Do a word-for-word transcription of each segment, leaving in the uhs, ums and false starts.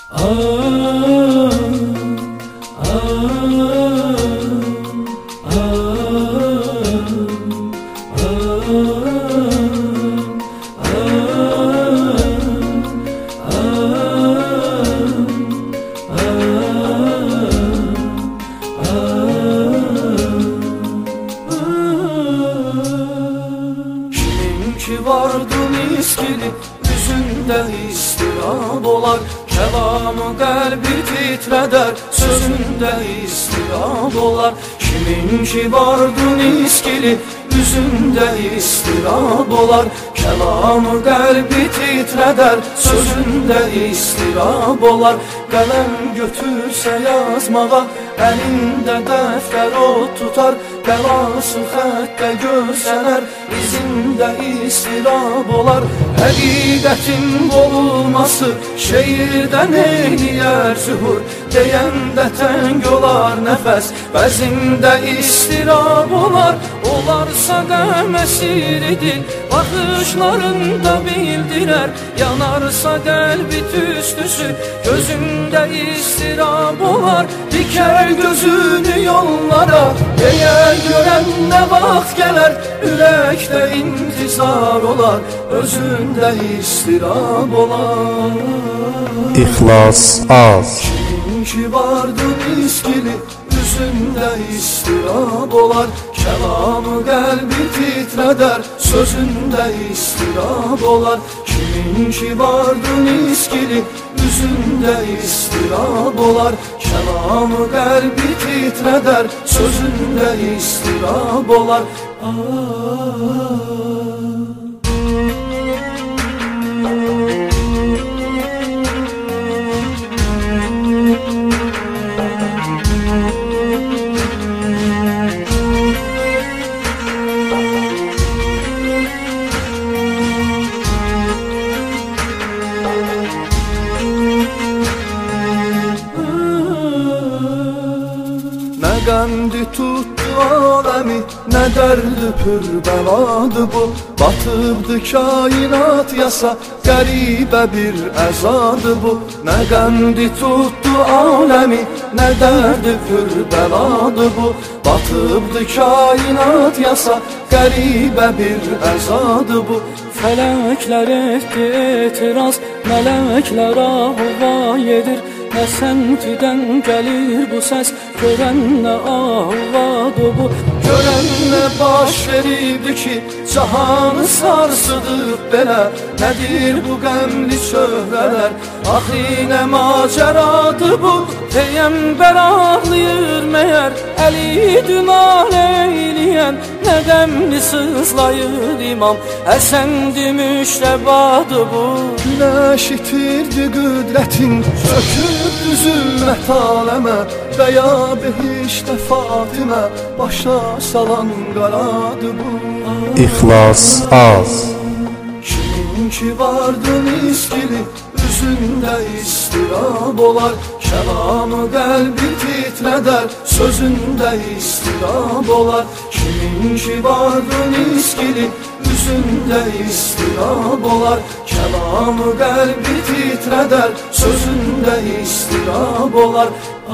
Kiminki vardı miskili, üzündə istirab olar. Kəlamı qəlbi titrədər, sözündə istirab olar. Kiminki vardı miskili, üzündə istirab olar. Kəlamı qəlbi titrədər, sözündə istirab olar. Qələm götürsə yazmağa, əlində dəftər o tutar. Bəlası xəttə görsənər, izində istirab olar. Həqiqətin olması şeirdən eyləyər zühur. Deyəndə təng olar nəfəs, vəzində istirab olar. Olarsa qəm əsiridir, baxışlarında bildirər. Yanarsa qəlbi tüstüsü, gözündə istirab olar. Dikər gözünü yollara, deyər görən nə vaxt gələr. Ürəkdə intizar olar, özündə istirab olar. İxlas az. Kiminki vardı miskili, üzündə istirab olar. Kəlamı qəlbi titrədər, sözündə istirab olar. Kiminki vardı miskili, üzündə istirab olar. Kəlamı qəlbi titrədər, sözündə istirab olar. Nə qəmdi tutdu aləmi, nə dərdi pür bəladı bu. Batıbdı kainat yasa, qəribə bir əzadı bu. Nə qəmdi tutdu aləmi, nə dərdi pür bəladı bu. Batıbdı kainat yasa, qəribə bir əzadı bu. Fələklər etdi etiraz, mələklər ahva edir. Nə səmtidən gəlir bu səs, görən nə ahvadır bu. Görən nə baş veribdi ki, cahanı sarsıdıb belə. Nədir bu qəmli çöhrələr, axı nə macəradır bu. Peyyəmbər ağlayır məyər, əli dünan eyləyən. Nə qəmli sızlayır imam, Həsəndi müştəbadır bu. Günəş itirdi qüdrətin, sökürdü zülmət aləmə. Və ya behişdə Fatimə, başa salan qaradır bu. İxlas az. Kiminki vardı miskili, üzündə istirab olar. Kəlamı qəlbi titrədər, sözündə istirab olar. Kiminki vardı miskili, üzündə istirab olar. Kəlamı qəlbi titrədər, sözündə istirab olar.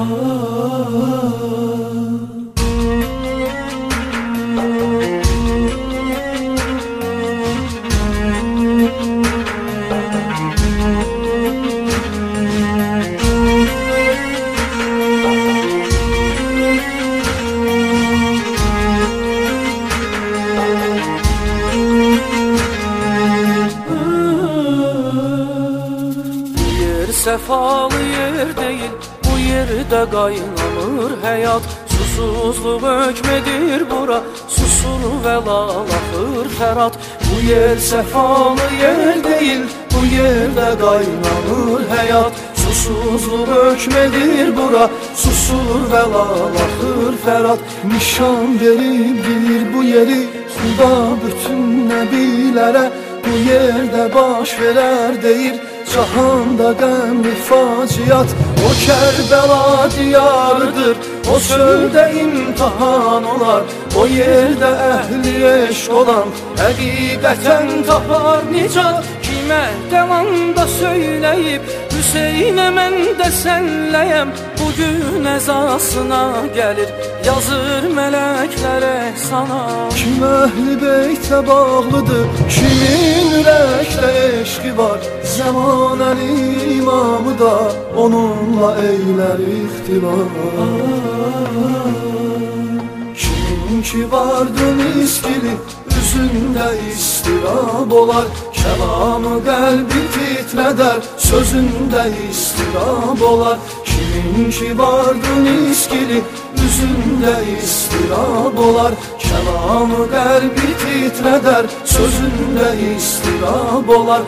Səfalı yer deyil, bu yerdə qaynanır həyat. Susuzluq hökmedir bura, susur və lalaxır fərat. Bu yer səfalı yer deyil, bu yerdə qaynanır həyat. Susuzluq hökmedir bura, susur və lalaxır fərat. Nişan veribdir bu yeri Xuda bütün nəbilərə. Bu yerdə baş verər deyir, cahanda qəmli faciat. O Kərbəla diyarıdır, o çöldə imtihan olar. O yerdə əhli eşq olan, həqiqətən tapar nicat. Kimə devanda söyləyib, Hüseynə mən də sənləyəm, bugün əzasına gəlir, yazır mələklər ehsana. Kim əhl-i beytə bağlıdır, kimin ürəkdə eşqi var, zəmanəli imamı da onunla eylər ixtibar. Kimin ki vardı miskili, üzündə istirab olar, kəlamı qəlbi titrədər, sözündə istirab olar. Kimin ki vardı miskili, üzündə istirab olar, kəlamı qəlbi titrədər, sözündə istirab olar.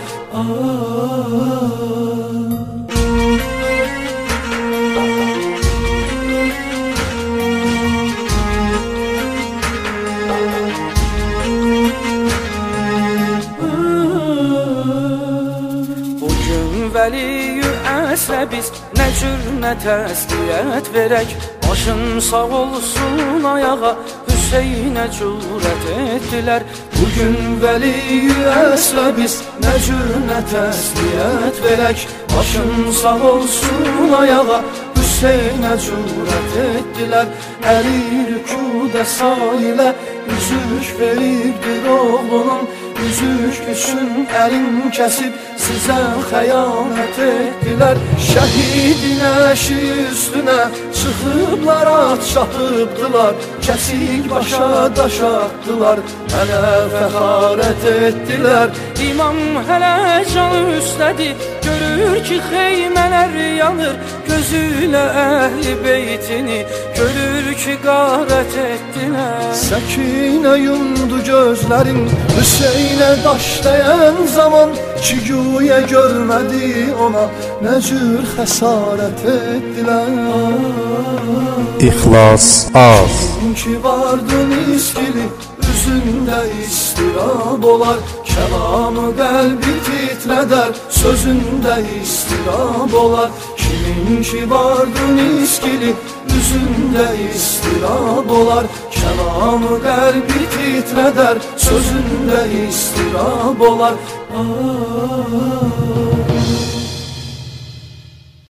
Vəli-i əsrə biz nə cür nə təsliyyət verək, başın sağ olsun ayağa Hüseynə cürət etdilər. Bugün vəli-i əsrə biz nə cür nə təsliyyət verək, başın sağ olsun ayağa Hüseynə cürət etdilər. Əli rükudə sahilə üzük veribdir oğlunun, üzük üçün əlin kəsib sizə xəyanət etdilər. Şəhidin əşi üstünə çıxıblar, at çapıbdılar, kəsik başa daş atdılar, mənə fəxarət etdilər. İmam hələ can üstədir, görür ki xeymələr yanır, gözülə əhl-i beytini görür ki qarət etdilər. Səkinə yumdu gözlərin Hüseynə daş dəyən zaman, ki güya görmədi ona nə cür xəsarət etdilər. İxlas az. Ki vardı miskili, üzündə istirab olar, kəlamı qəlbi titrədər, sözündə istirab olar. Kimin ki vardı miskili, üzündə istirab olar, kəlamı qəlbi titrədər, sözündə istirab olar.